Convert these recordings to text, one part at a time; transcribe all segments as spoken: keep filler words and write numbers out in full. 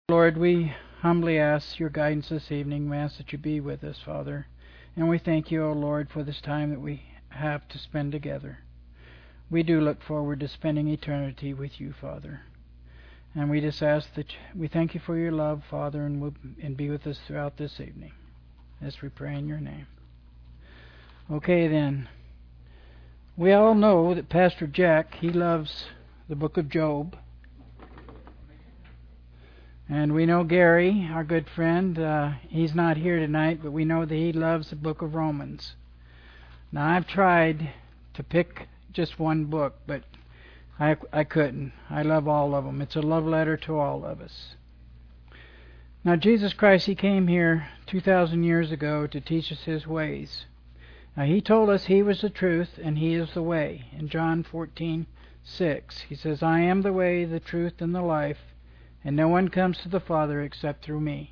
Lord, we humbly ask your guidance this evening. We ask that you be with us, Father. And we thank you, O Lord, for this time that we have to spend together. We do look forward to spending eternity with you, Father. And we just ask that we thank you for your love, Father, and, we'll, and be with us throughout this evening. As we pray in your name. Okay, then. We all know that Pastor Jack, he loves the book of Job. And we know Gary, our good friend, uh, he's not here tonight, but we know that he loves the book of Romans. Now, I've tried to pick just one book, but I, I couldn't. I love all of them. It's a love letter to all of us. Now, Jesus Christ, he came here two thousand years ago to teach us his ways. Now, he told us he was the truth and he is the way. In John fourteen six, he says, I am the way, the truth, and the life, and no one comes to the Father except through me.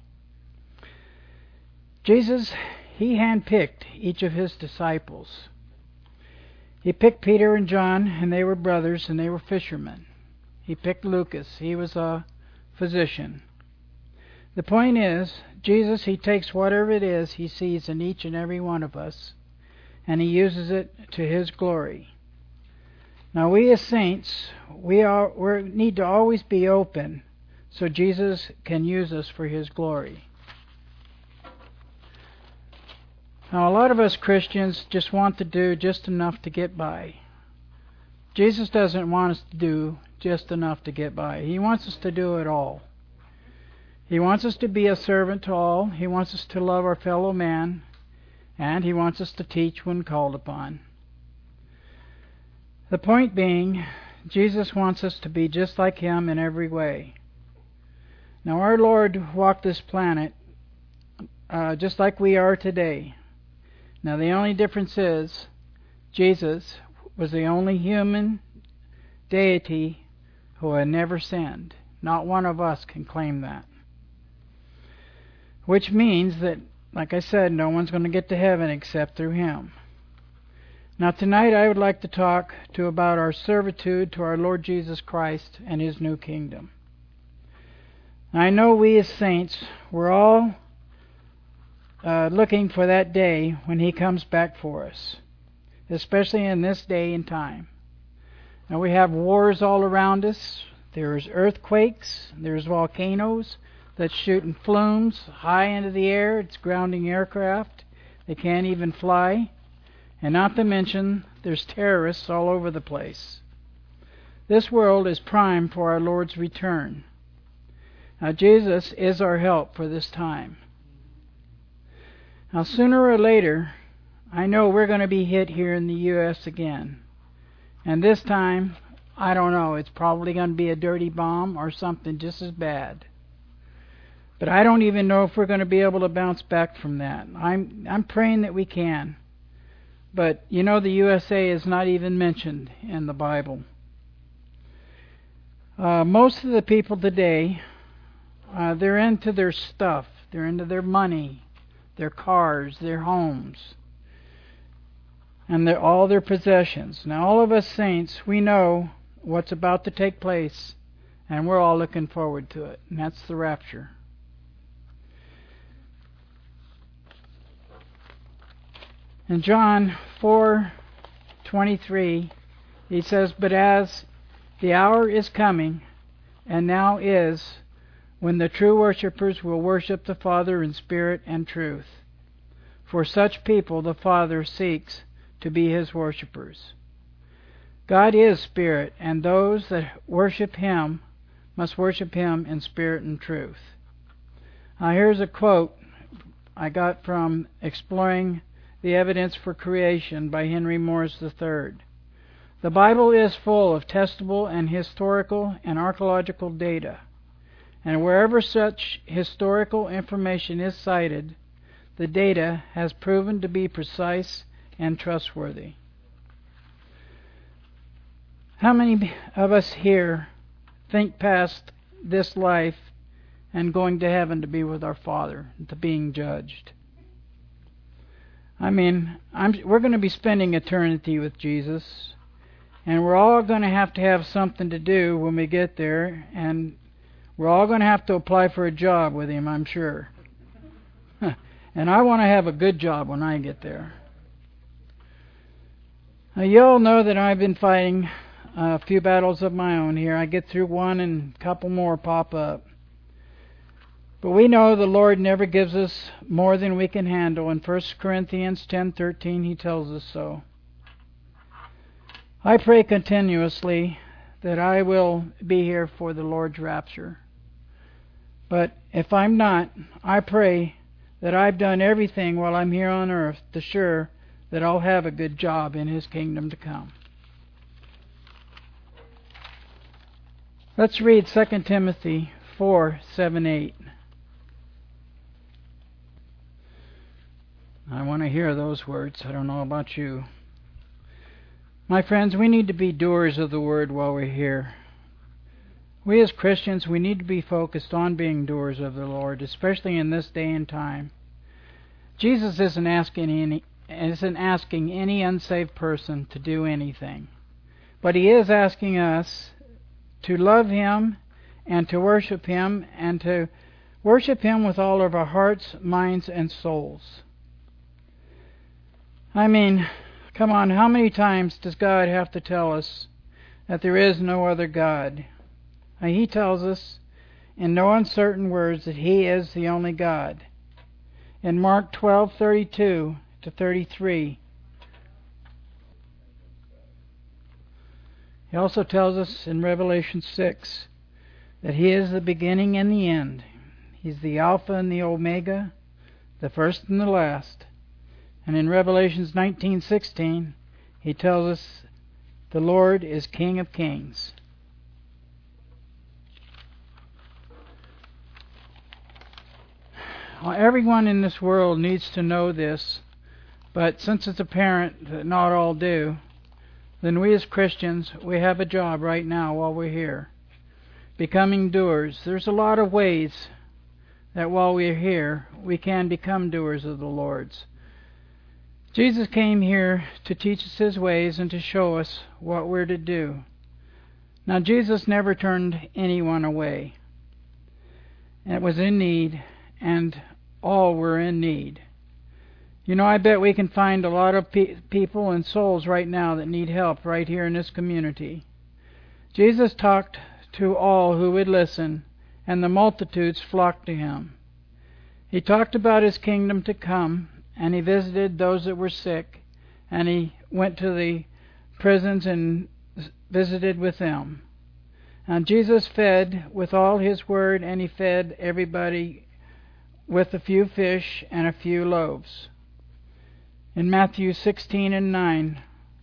Jesus, he handpicked each of his disciples. He picked Peter and John, and they were brothers, and they were fishermen. He picked Lucas. He was a physician. The point is, Jesus, he takes whatever it is he sees in each and every one of us, and he uses it to his glory. Now, we as saints, we are we need to always be open so Jesus can use us for his glory. Now, a lot of us Christians just want to do just enough to get by. Jesus doesn't want us to do just enough to get by. He wants us to do it all. He wants us to be a servant to all. He wants us to love our fellow man. And he wants us to teach when called upon. The point being, Jesus wants us to be just like him in every way. Now, our Lord walked this planet uh, just like we are today. Now, the only difference is Jesus was the only human deity who had never sinned. Not one of us can claim that. Which means that, like I said, no one's going to get to heaven except through him. Now, tonight I would like to talk to about our servitude to our Lord Jesus Christ and his new kingdom. I know we as saints, we're all uh, looking for that day when he comes back for us, especially in this day and time. Now, we have wars all around us. There's earthquakes. There's volcanoes that's shooting flumes high into the air. It's grounding aircraft. They can't even fly. And not to mention, there's terrorists all over the place. This world is primed for our Lord's return. Now, Jesus is our help for this time. Now, sooner or later, I know we're going to be hit here in the U S again. And this time, I don't know, it's probably going to be a dirty bomb or something just as bad. But I don't even know if we're going to be able to bounce back from that. I'm I'm praying that we can. But, you know, the U S A is not even mentioned in the Bible. Uh, most of the people today, uh, they're into their stuff. They're into their money, their cars, their homes, and their, all their possessions. Now, all of us saints, we know what's about to take place, and we're all looking forward to it, and that's the rapture. In John four twenty-three, he says, But as the hour is coming, and now is, when the true worshippers will worship the Father in spirit and truth. For such people the Father seeks to be his worshippers. God is spirit, and those that worship him must worship him in spirit and truth. Now, here's a quote I got from Exploring the Evidence for Creation by Henry Morris the third. The Bible is full of testable and historical and archaeological data, and wherever such historical information is cited, the data has proven to be precise and trustworthy. How many of us here think past this life and going to heaven to be with our Father, to being judged? I mean, I'm, we're going to be spending eternity with Jesus, and we're all going to have to have something to do when we get there, and We're all going to have to apply for a job with him, I'm sure. And I want to have a good job when I get there. Now, you all know that I've been fighting a few battles of my own here. I get through one and a couple more pop up. But we know the Lord never gives us more than we can handle. In First Corinthians ten thirteen, He tells us so. I pray continuously that I will be here for the Lord's rapture. But if I'm not, I pray that I've done everything while I'm here on earth to assure that I'll have a good job in His kingdom to come. Let's read Second Timothy four, seven, eight. I want to hear those words. I don't know about you. My friends, we need to be doers of the Word while we're here. We as Christians, we need to be focused on being doers of the Lord, especially in this day and time. Jesus isn't asking any, isn't asking any unsaved person to do anything. But He is asking us to love Him and to worship Him and to worship Him with all of our hearts, minds, and souls. I mean, come on, how many times does God have to tell us that there is no other God? He tells us in no uncertain words that He is the only God. In Mark twelve thirty-two to thirty-three, He also tells us in Revelation six that He is the beginning and the end. He's the Alpha and the Omega, the first and the last. And in Revelations nineteen sixteen, He tells us the Lord is King of Kings. Well, everyone in this world needs to know this, but since it's apparent that not all do, then we as Christians, we have a job right now while we're here. Becoming doers. There's a lot of ways that while we're here, we can become doers of the Lord's. Jesus came here to teach us His ways and to show us what we're to do. Now, Jesus never turned anyone away. It was in need, and all were in need. You know, I bet we can find a lot of pe- people and souls right now that need help right here in this community. Jesus talked to all who would listen, and the multitudes flocked to Him. He talked about His kingdom to come, and He visited those that were sick, and He went to the prisons and visited with them. And Jesus fed with all His word, and He fed everybody with a few fish and a few loaves. In Matthew sixteen and nine,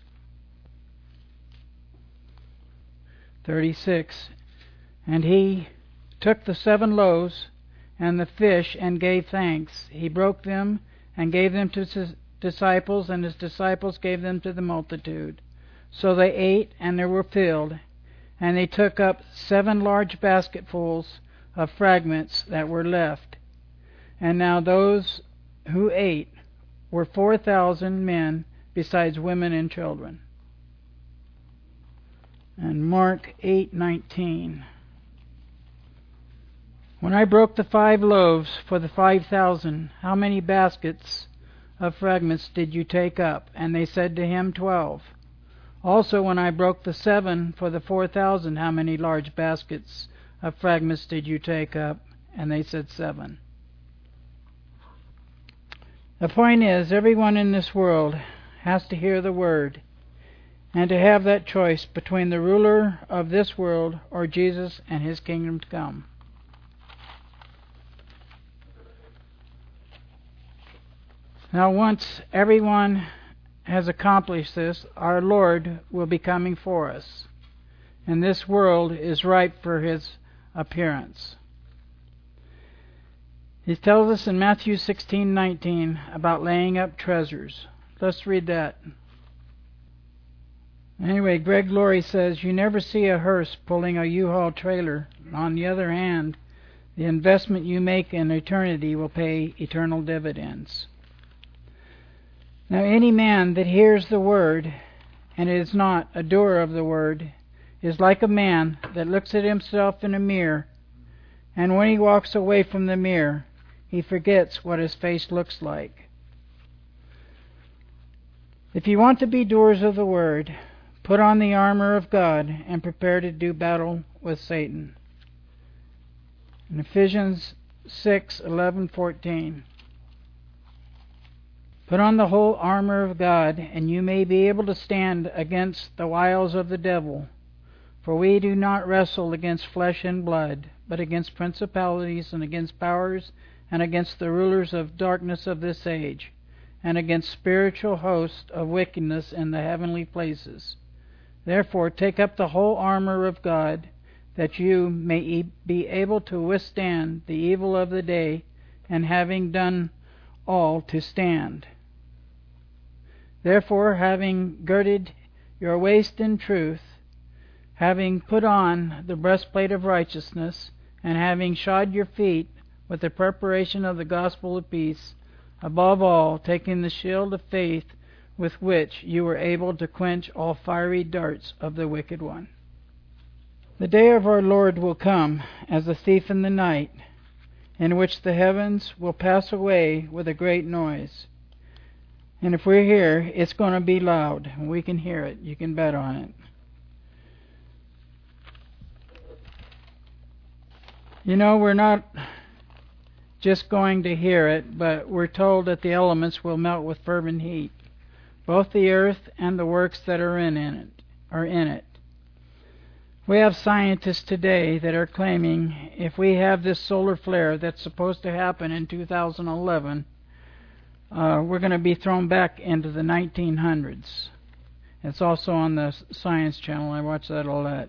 thirty-six, and He took the seven loaves and the fish and gave thanks. He broke them and gave them to His disciples, and His disciples gave them to the multitude. So they ate, and they were filled, and they took up seven large basketfuls of fragments that were left. And now those who ate were four thousand men, besides women and children. And Mark eight nineteen. When I broke the five loaves for the five thousand, how many baskets of fragments did you take up? And they said to Him, twelve. Also, when I broke the seven for the four thousand, how many large baskets of fragments did you take up? And they said, seven. The point is, everyone in this world has to hear the Word and to have that choice between the ruler of this world or Jesus and His kingdom to come. Now, once everyone has accomplished this, our Lord will be coming for us, and this world is ripe for His appearance. He tells us in Matthew sixteen nineteen about laying up treasures. Let's read that. Anyway, Greg Laurie says, you never see a hearse pulling a U-Haul trailer. On the other hand, the investment you make in eternity will pay eternal dividends. Now, any man that hears the word and is not a doer of the word is like a man that looks at himself in a mirror And when he walks away from the mirror, he forgets what his face looks like. If you want to be doers of the word, put on the armor of God and prepare to do battle with Satan. In Ephesians six, eleven, fourteen. Put on the whole armor of God, and you may be able to stand against the wiles of the devil. For we do not wrestle against flesh and blood, but against principalities and against powers and against the rulers of darkness of this age, and against spiritual hosts of wickedness in the heavenly places. Therefore take up the whole armor of God, that you may be able to withstand the evil of the day, and having done all, to stand. Therefore, having girded your waist in truth, having put on the breastplate of righteousness, and having shod your feet with the preparation of the gospel of peace, above all, taking the shield of faith, with which you are able to quench all fiery darts of the wicked one. The day of our Lord will come as a thief in the night, in which the heavens will pass away with a great noise. And if we're here, it's going to be loud. We can hear it. You can bet on it. You know, we're not just going to hear it, but we're told that the elements will melt with fervent heat. Both the earth and the works that are in it are in it. We have scientists today that are claiming if we have this solar flare that's supposed to happen in two thousand eleven, uh, we're going to be thrown back into the nineteen hundreds. It's also on the Science Channel. I watch that a lot.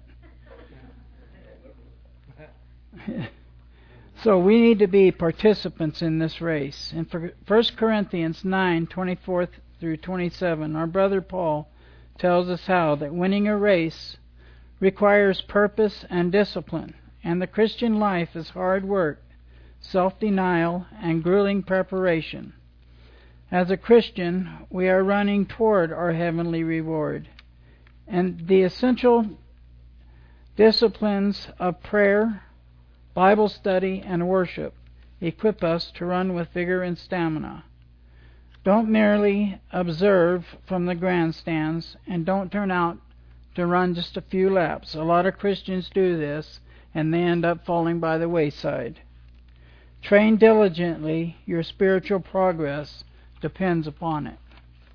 So we need to be participants in this race. In First Corinthians nine, twenty-four through twenty-seven, our brother Paul tells us how that winning a race requires purpose and discipline, and the Christian life is hard work, self-denial, and grueling preparation. As a Christian, we are running toward our heavenly reward, and the essential disciplines of prayer, Bible study, and worship equip us to run with vigor and stamina. Don't merely observe from the grandstands, and don't turn out to run just a few laps. A lot of Christians do this, and they end up falling by the wayside. Train diligently. Your spiritual progress depends upon it.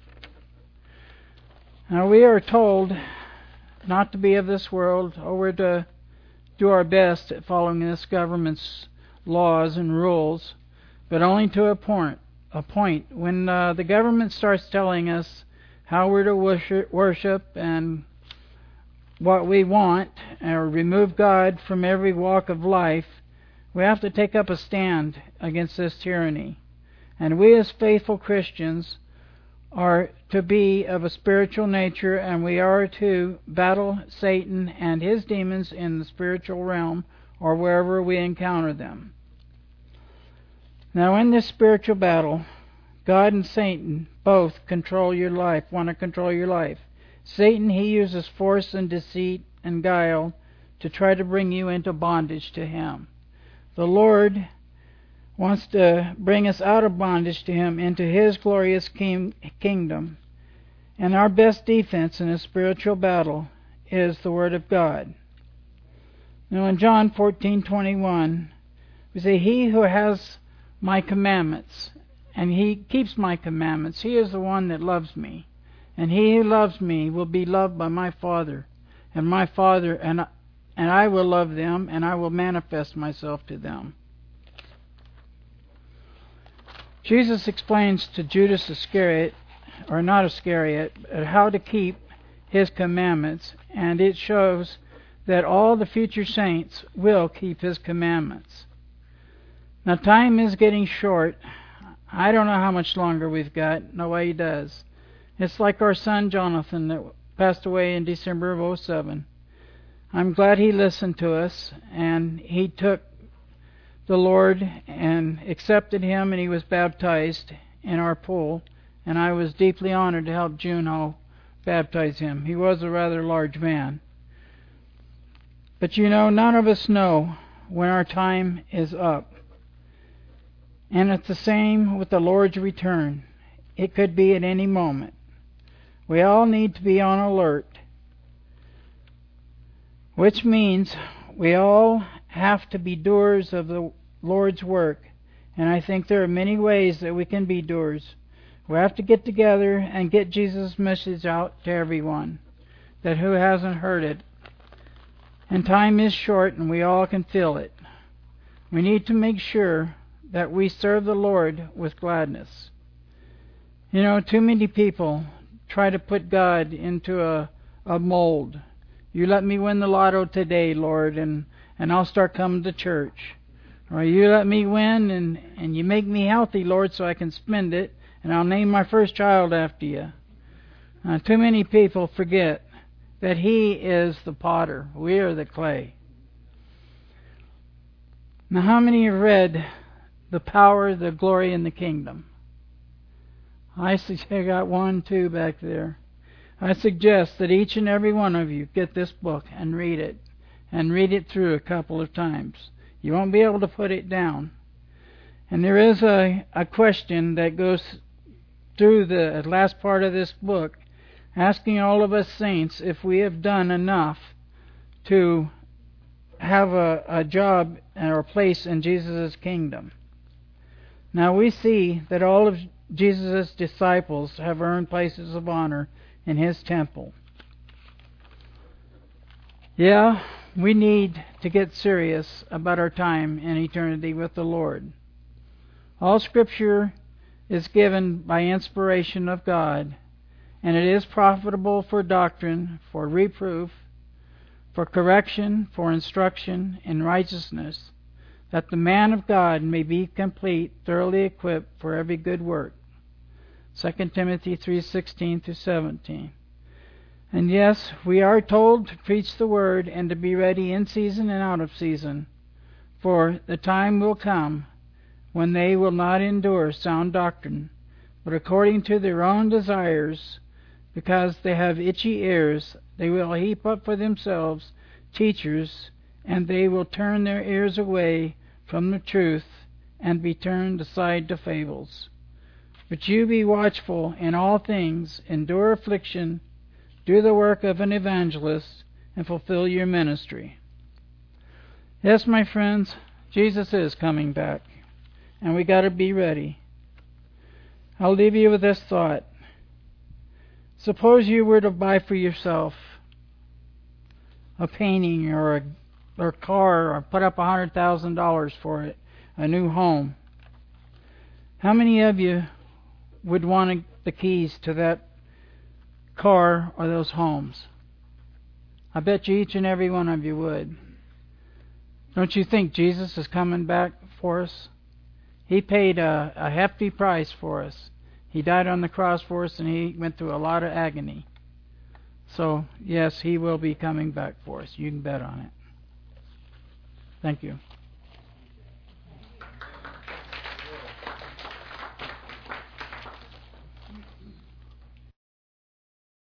Now, we are told not to be of this world, or we're to do our best at following this government's laws and rules, but only to a point. A point. When uh, the government starts telling us how we're to worship, worship and what we want, or remove God from every walk of life, we have to take up a stand against this tyranny. And we as faithful Christians are to be of a spiritual nature, and we are to battle Satan and his demons in the spiritual realm, or wherever we encounter them. Now, in this spiritual battle, God and Satan both control your life, want to control your life. Satan, he uses force and deceit and guile to try to bring you into bondage to him. The Lord wants to bring us out of bondage to him into his glorious king, kingdom. And our best defense in a spiritual battle is the Word of God. Now in John fourteen twenty-one, we say, "He who has my commandments, and he keeps my commandments, he is the one that loves me. And he who loves me will be loved by my Father, and my Father, and, and I will love them, and I will manifest myself to them." Jesus explains to Judas Iscariot, or not Iscariot, how to keep his commandments, and it shows that all the future saints will keep his commandments. Now, time is getting short. I don't know how much longer we've got. Nobody does. It's like our son Jonathan that passed away in December of oh seven. I'm glad he listened to us, and he took the Lord and accepted him, and he was baptized in our pool, and I was deeply honored to help Juno baptize him. He was a rather large man. But you know, none of us know when our time is up. And it's the same with the Lord's return. It could be at any moment. We all need to be on alert, which means we all have to be doers of the Lord's work. And I think there are many ways that we can be doers. We have to get together and get Jesus' message out to everyone that who hasn't heard it. And time is short and we all can feel it. We need to make sure that we serve the Lord with gladness. You know, too many people try to put God into a, a mold. You let me win the lotto today, Lord, and, and I'll start coming to church. Or you let me win and, and you make me healthy, Lord, so I can spend it, and I'll name my first child after you. Uh, too many people forget that He is the potter. We are the clay. Now, how many have read The Power, the Glory, and the Kingdom? I got one, two back there. I suggest that each and every one of you get this book and read it, and read it through a couple of times. You won't be able to put it down. And there is a, a question that goes through the last part of this book, asking all of us saints if we have done enough to have a, a job or a place in Jesus' kingdom. Now we see that all of Jesus' disciples have earned places of honor in His temple. Yeah, we need to get serious about our time in eternity with the Lord. All Scripture is given by inspiration of God, and it is profitable for doctrine, for reproof, for correction, for instruction in righteousness, that the man of God may be complete, thoroughly equipped for every good work. Second Timothy three sixteen through seventeen. And yes, we are told to preach the word and to be ready in season and out of season, for the time will come when they will not endure sound doctrine, but according to their own desires, because they have itchy ears, they will heap up for themselves teachers, and they will turn their ears away from the truth and be turned aside to fables. But you be watchful in all things, endure affliction, do the work of an evangelist, and fulfill your ministry. Yes, my friends, Jesus is coming back, and we got to be ready. I'll leave you with this thought. Suppose you were to buy for yourself a painting or a, or a car, or put up one hundred thousand dollars for it, a new home. How many of you would want the keys to that car or those homes? I bet you each and every one of you would. Don't you think Jesus is coming back for us? He paid a, a hefty price for us. He died on the cross for us, and He went through a lot of agony. So, yes, He will be coming back for us. You can bet on it. Thank you.